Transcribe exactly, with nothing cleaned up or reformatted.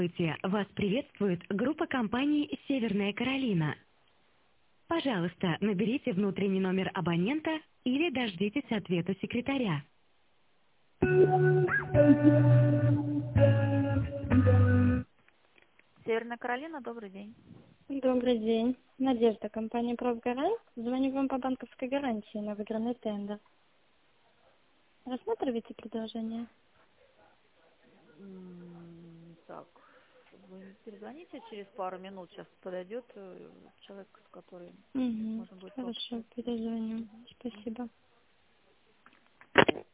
Здравствуйте, вас приветствует группа компаний «Северная Каролина». Пожалуйста, наберите внутренний номер абонента или дождитесь ответа секретаря. Северная Каролина, добрый день. Добрый день. Надежда, компания «Профгарант». Звоню вам по банковской гарантии на выигранный тендер. Рассматриваете предложение? М, Так, вы перезвоните через пару минут, сейчас подойдет э, человек, с которым Угу. можно будет Хорошо, пообщаться. перезвоню. Спасибо.